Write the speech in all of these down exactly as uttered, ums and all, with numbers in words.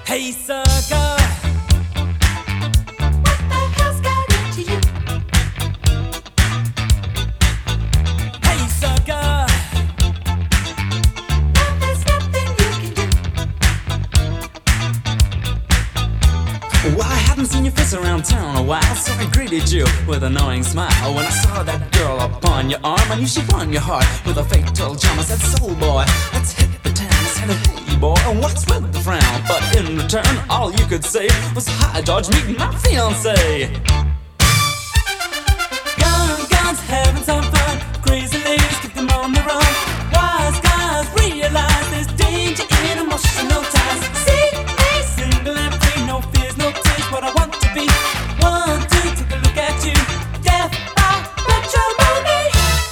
Hey sucker, What the hell's got into you? hey sucker, Now there's nothing you can do. well I haven't seen your face around town a while, so I greeted you with a knowing smile. When I saw that girl upon your arm, I knew she won your heart with a fatal charm. I said, soul boy, let's hit the town. I said, hey boy, and what's with the frown? But in return, all you could say was, hi George, meet my fiancé. Gun, guns, having some fun. Crazy ladies, keep them on the run. Wise guys realize there's danger in emotional ties. See me single and free, no fears, no tears. What I want to be. One, two, take a look at you. Death by matrimony.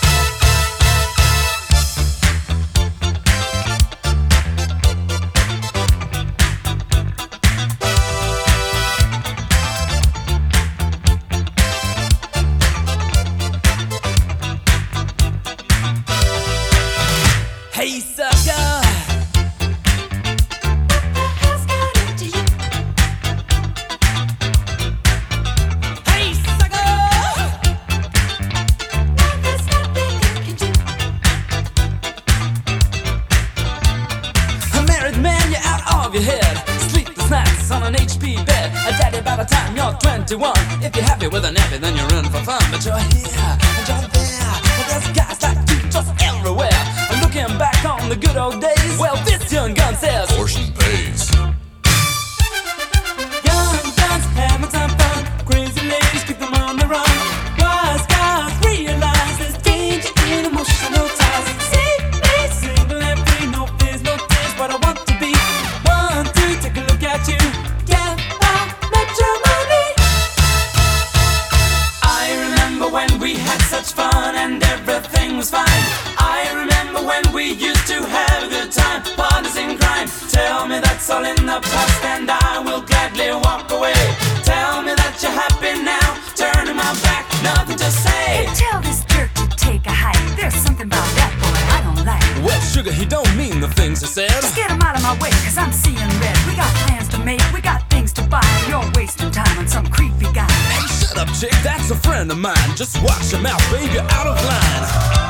Hey sucker, What the hell's got into you? hey sucker. Now there's nothing you can do. A married man, you're out of your head. Sleepless nights on an H P bed. A daddy by the time you're twenty-one. If you're happy with a nappy, then you're in for fun. But you're here and you're there. Well, there's guys like you just everywhere. And looking back on the good old days, well, this young gun says, Portion pays. young guns having some fun. Crazy ladies keep them on the run. Wise guys realize there's danger in emotional ties. See me single and free, no fears, no tears. What I want to be. One, two, take a look at you. Yeah, by matrimony. I remember when we had such fun and everything was fine. I remember when we used to have a good time, partners in crime. Tell me that's all in the past and I will gladly walk away. Tell me that you're happy now, turning my back, nothing to say. Hey, tell this jerk to take a hike. There's something about that boy I don't like. Well, sugar, he don't mean the things he said. Just get him out of my way, cause I'm seeing red. We got plans to make, we got things to buy. You're wasting time on some creepy guy. Hey, shut up, chick, that's a friend of mine. Just watch your mouth, baby, you're out of line.